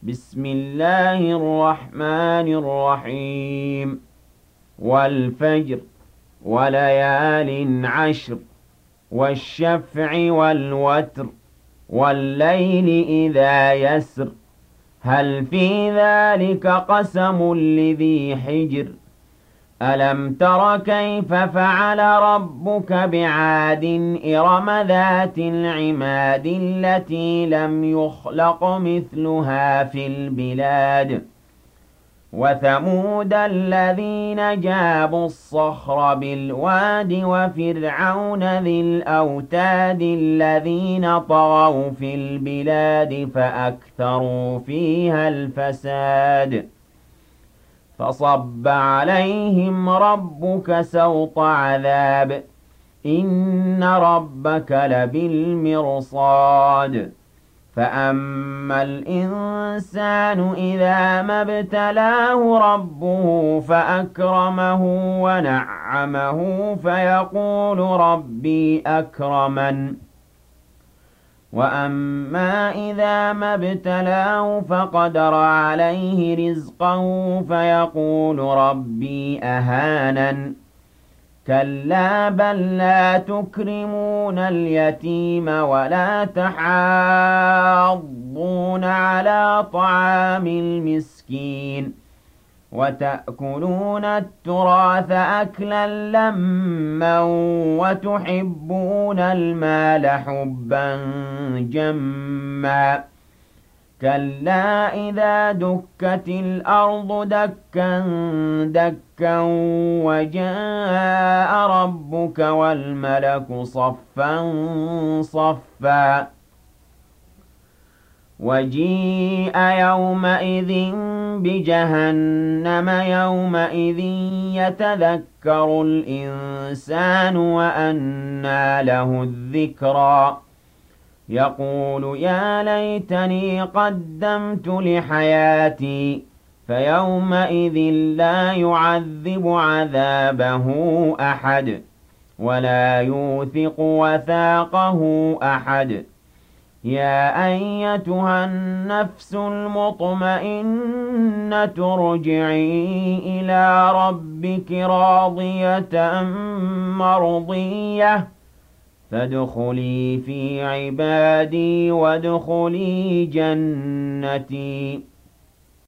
بسم الله الرحمن الرحيم والفجر وليال عشر والشفع والوتر والليل إذا يسر هل في ذلك قسم لذي حجر ألم تر كيف فعل ربك بعاد إرم ذات العماد التي لم يخلق مثلها في البلاد وثمود الذين جابوا الصخر بالواد وفرعون ذي الأوتاد الذين طغوا في البلاد فأكثروا فيها الفساد فصب عليهم ربك سوط عذاب إن ربك لبالمرصاد فأما الإنسان إذا ما ابتلاه ربه فأكرمه ونعمه فيقول ربي أكرمن وأما إذا ما ابتلاه فقدر عليه رزقه فيقول ربي أهانن كلا بل لا تكرمون اليتيم ولا تحاضون على طعام المسكين وتأكلون التراث أكلا لما وتحبون المال حبا جما كلا إذا دكت الأرض دكا دكا وجاء ربك والملك صفا صفا وجيء يومئذ بجهنم يومئذ يتذكر الإنسان وأنى له الذكرى يقول يا ليتني قدمت لحياتي فيومئذ لا يعذب عذابه أحد ولا يوثق وثاقه أحد يا أيتها النفس المطمئنة ارجعي إلى ربك راضية مرضية فادخلي في عبادي وادخلي جنتي